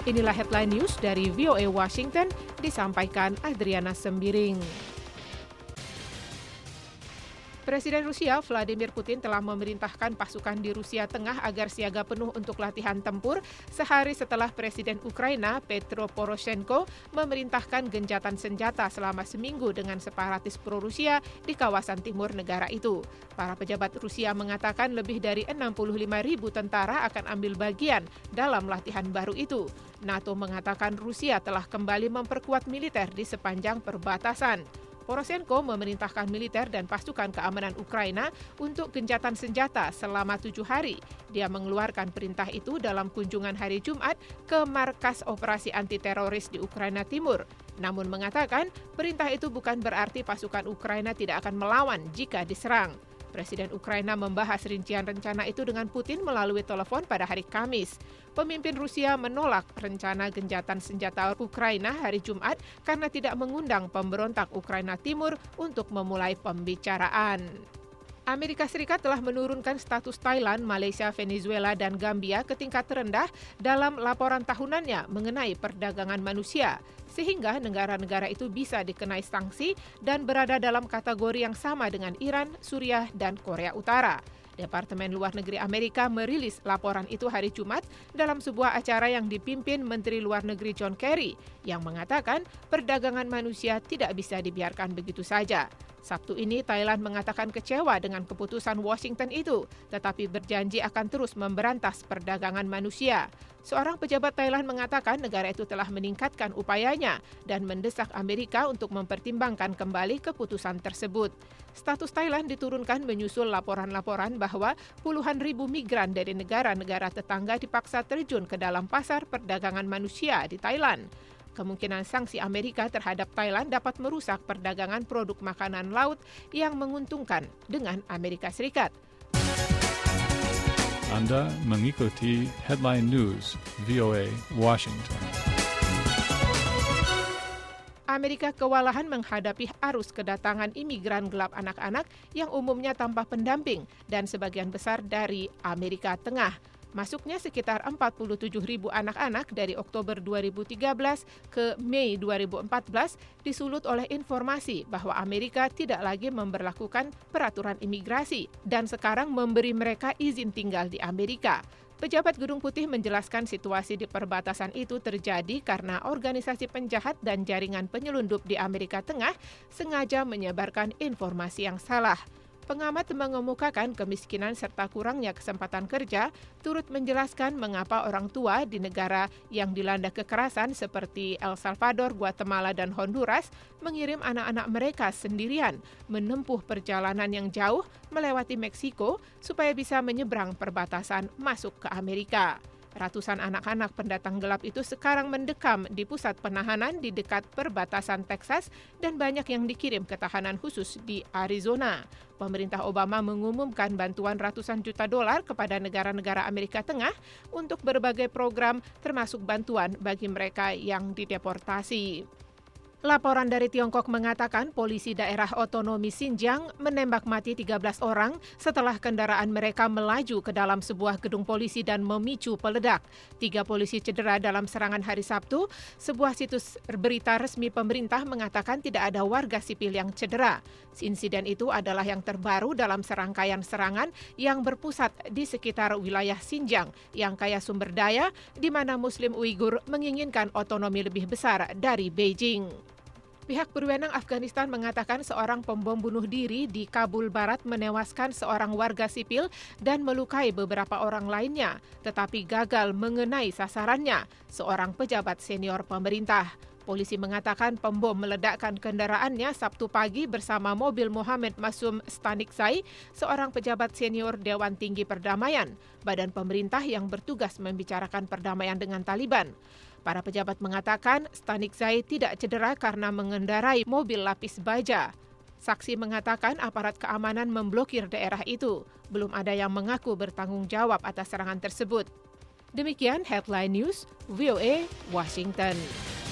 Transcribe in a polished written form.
Inilah headline news dari VOA Washington, disampaikan Adriana Sembiring. Presiden Rusia Vladimir Putin telah memerintahkan pasukan di Rusia Tengah agar siaga penuh untuk latihan tempur sehari setelah Presiden Ukraina Petro Poroshenko memerintahkan gencatan senjata selama seminggu dengan separatis pro-Rusia di kawasan timur negara itu. Para pejabat Rusia mengatakan lebih dari 65.000 tentara akan ambil bagian dalam latihan baru itu. NATO mengatakan Rusia telah kembali memperkuat militer di sepanjang perbatasan. Poroshenko memerintahkan militer dan pasukan keamanan Ukraina untuk gencatan senjata selama 7 hari. Dia mengeluarkan perintah itu dalam kunjungan hari Jumat ke markas operasi anti-teroris di Ukraina Timur. Namun mengatakan perintah itu bukan berarti pasukan Ukraina tidak akan melawan jika diserang. Presiden Ukraina membahas rincian rencana itu dengan Putin melalui telepon pada hari Kamis. Pemimpin Rusia menolak rencana gencatan senjata Ukraina hari Jumat karena tidak mengundang pemberontak Ukraina Timur untuk memulai pembicaraan. Amerika Serikat telah menurunkan status Thailand, Malaysia, Venezuela, dan Gambia ke tingkat terendah dalam laporan tahunannya mengenai perdagangan manusia, sehingga negara-negara itu bisa dikenai sanksi dan berada dalam kategori yang sama dengan Iran, Suriah, dan Korea Utara. Departemen Luar Negeri Amerika merilis laporan itu hari Jumat dalam sebuah acara yang dipimpin Menteri Luar Negeri John Kerry yang mengatakan perdagangan manusia tidak bisa dibiarkan begitu saja. Sabtu ini Thailand mengatakan kecewa dengan keputusan Washington itu, tetapi berjanji akan terus memberantas perdagangan manusia. Seorang pejabat Thailand mengatakan negara itu telah meningkatkan upayanya dan mendesak Amerika untuk mempertimbangkan kembali keputusan tersebut. Status Thailand diturunkan menyusul laporan-laporan bahwa puluhan ribu migran dari negara-negara tetangga dipaksa terjun ke dalam pasar perdagangan manusia di Thailand. Kemungkinan sanksi Amerika terhadap Thailand dapat merusak perdagangan produk makanan laut yang menguntungkan dengan Amerika Serikat. Anda mengikuti Headline News VOA Washington. Amerika kewalahan menghadapi arus kedatangan imigran gelap anak-anak yang umumnya tanpa pendamping dan sebagian besar dari Amerika Tengah. Masuknya sekitar 47.000 anak-anak dari Oktober 2013 ke Mei 2014 disulut oleh informasi bahwa Amerika tidak lagi memberlakukan peraturan imigrasi dan sekarang memberi mereka izin tinggal di Amerika. Pejabat Gedung Putih menjelaskan situasi di perbatasan itu terjadi karena organisasi penjahat dan jaringan penyelundup di Amerika Tengah sengaja menyebarkan informasi yang salah. Pengamat mengemukakan kemiskinan serta kurangnya kesempatan kerja turut menjelaskan mengapa orang tua di negara yang dilanda kekerasan seperti El Salvador, Guatemala, dan Honduras mengirim anak-anak mereka sendirian menempuh perjalanan yang jauh melewati Meksiko supaya bisa menyeberang perbatasan masuk ke Amerika. Ratusan anak-anak pendatang gelap itu sekarang mendekam di pusat penahanan di dekat perbatasan Texas dan banyak yang dikirim ke tahanan khusus di Arizona. Pemerintah Obama mengumumkan bantuan ratusan juta dolar kepada negara-negara Amerika Tengah untuk berbagai program termasuk bantuan bagi mereka yang dideportasi. Laporan dari Tiongkok mengatakan polisi daerah otonomi Xinjiang menembak mati 13 orang setelah kendaraan mereka melaju ke dalam sebuah gedung polisi dan memicu peledak. 3 polisi cedera dalam serangan hari Sabtu. Sebuah situs berita resmi pemerintah mengatakan tidak ada warga sipil yang cedera. Insiden itu adalah yang terbaru dalam serangkaian serangan yang berpusat di sekitar wilayah Xinjiang yang kaya sumber daya, di mana Muslim Uighur menginginkan otonomi lebih besar dari Beijing. Pihak berwenang Afghanistan mengatakan seorang pembom bunuh diri di Kabul Barat menewaskan seorang warga sipil dan melukai beberapa orang lainnya, tetapi gagal mengenai sasarannya, seorang pejabat senior pemerintah. Polisi mengatakan pembom meledakkan kendaraannya Sabtu pagi bersama mobil Mohammed Masum Staniksai, seorang pejabat senior Dewan Tinggi Perdamaian, badan pemerintah yang bertugas membicarakan perdamaian dengan Taliban. Para pejabat mengatakan Staniksai tidak cedera karena mengendarai mobil lapis baja. Saksi mengatakan aparat keamanan memblokir daerah itu. Belum ada yang mengaku bertanggung jawab atas serangan tersebut. Demikian Headline News, VOA, Washington.